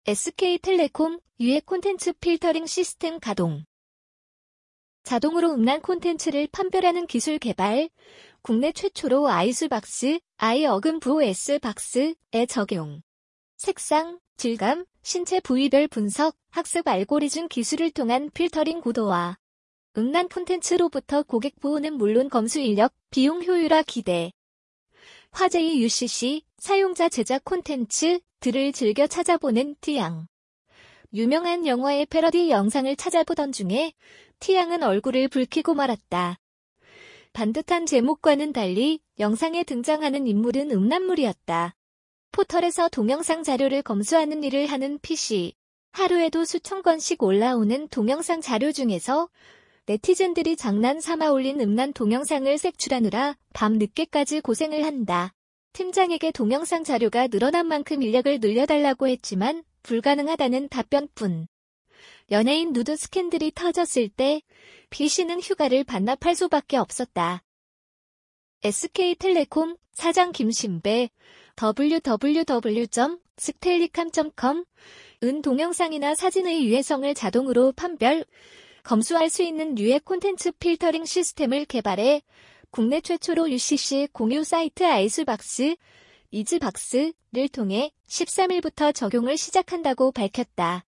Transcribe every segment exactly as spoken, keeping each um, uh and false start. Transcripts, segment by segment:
에스케이텔레콤 유해 콘텐츠 필터링 시스템 가동. 자동으로 음란 콘텐츠를 판별하는 기술 개발, 국내 최초로 아이스박스, 아이어금브오에스 박스에 적용. 색상, 질감, 신체 부위별 분석, 학습 알고리즘 기술을 통한 필터링 고도화. 음란 콘텐츠로부터 고객 보호는 물론 검수 인력, 비용 효율화 기대. 화제의 유씨씨, 사용자 제작 콘텐츠들을 즐겨 찾아보는 티양. 유명한 영화의 패러디 영상을 찾아보던 중에 티양은 얼굴을 붉히고 말았다. 반듯한 제목과는 달리 영상에 등장하는 인물은 음란물이었다. 포털에서 동영상 자료를 검수하는 일을 하는 피씨. 하루에도 수천 건씩 올라오는 동영상 자료 중에서 네티즌들이 장난삼아 올린 음란 동영상을 색출하느라 밤 늦게까지 고생을 한다. 팀장에게 동영상 자료가 늘어난 만큼 인력을 늘려달라고 했지만 불가능하다는 답변뿐. 연예인 누드 스캔들이 터졌을 때 피씨는 휴가를 반납할 수밖에 없었다. 에스케이텔레콤 사장 김신배 더블유 더블유 더블유 점 스텔리캄 점 컴 은 동영상이나 사진의 유해성을 자동으로 판별, 검수할 수 있는 유해 콘텐츠 필터링 시스템을 개발해 국내 최초로 유씨씨 공유 사이트 아이스박스, 이즈박스를 통해 십삼일부터 적용을 시작한다고 밝혔다.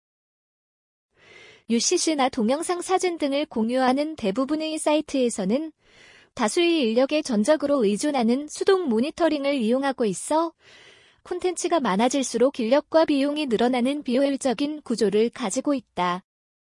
유씨씨나 동영상 사진 등을 공유하는 대부분의 사이트에서는 다수의 인력에 전적으로 의존하는 수동 모니터링을 이용하고 있어 콘텐츠가 많아질수록 인력과 비용이 늘어나는 비효율적인 구조를 가지고 있다.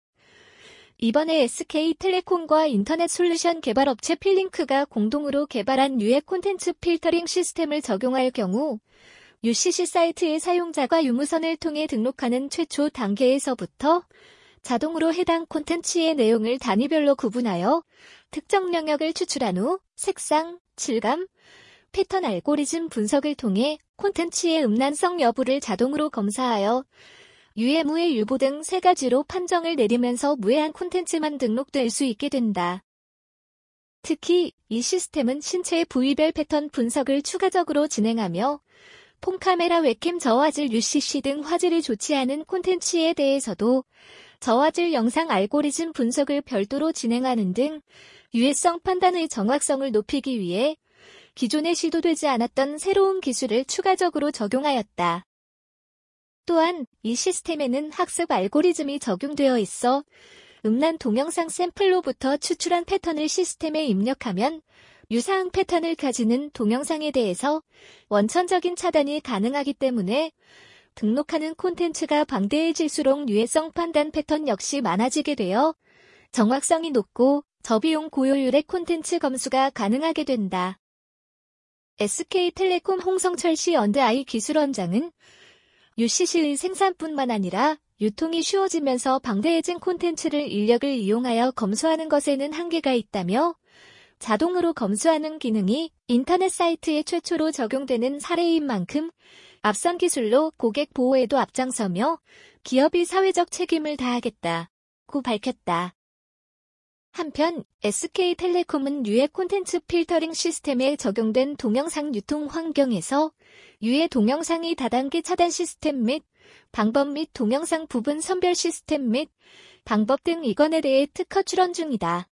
이번에 에스케이텔레콤과 인터넷 솔루션 개발업체 필링크가 공동으로 개발한 유해 콘텐츠 필터링 시스템을 적용할 경우 유씨씨 사이트의 사용자가 유무선을 통해 등록하는 최초 단계에서부터 자동으로 해당 콘텐츠의 내용을 단위별로 구분하여 특정 영역을 추출한 후 색상, 질감, 패턴 알고리즘 분석을 통해 콘텐츠의 음란성 여부를 자동으로 검사하여 유해 무해 유보 등 세 가지로 판정을 내리면서 무해한 콘텐츠만 등록될 수 있게 된다. 특히 이 시스템은 신체 부위별 패턴 분석을 추가적으로 진행하며 폰카메라 웹캠 저화질 유씨씨 등 화질이 좋지 않은 콘텐츠에 대해서도 저화질 영상 알고리즘 분석을 별도로 진행하는 등 유해성 판단의 정확성을 높이기 위해 기존에 시도되지 않았던 새로운 기술을 추가적으로 적용하였다. 또한 이 시스템에는 학습 알고리즘이 적용되어 있어 음란 동영상 샘플로부터 추출한 패턴을 시스템에 입력하면 유사한 패턴을 가지는 동영상에 대해서 원천적인 차단이 가능하기 때문에 등록하는 콘텐츠가 방대해질수록 유해성 판단 패턴 역시 많아지게 되어 정확성이 높고 저비용 고효율의 콘텐츠 검수가 가능하게 된다. 에스케이텔레콤 홍성철씨 언더아이 기술원장은 유씨씨의 생산뿐만 아니라 유통이 쉬워지면서 방대해진 콘텐츠를 인력을 이용하여 검수하는 것에는 한계가 있다며 자동으로 검수하는 기능이 인터넷 사이트에 최초로 적용되는 사례인 만큼 앞선 기술로 고객 보호에도 앞장서며 기업이 사회적 책임을 다하겠다고 밝혔다. 한편 에스케이텔레콤은 유해 콘텐츠 필터링 시스템에 적용된 동영상 유통 환경에서 유해 동영상의 다단계 차단 시스템 및 방법 및 동영상 부분 선별 시스템 및 방법 등 이건에 대해 특허 출원 중이다.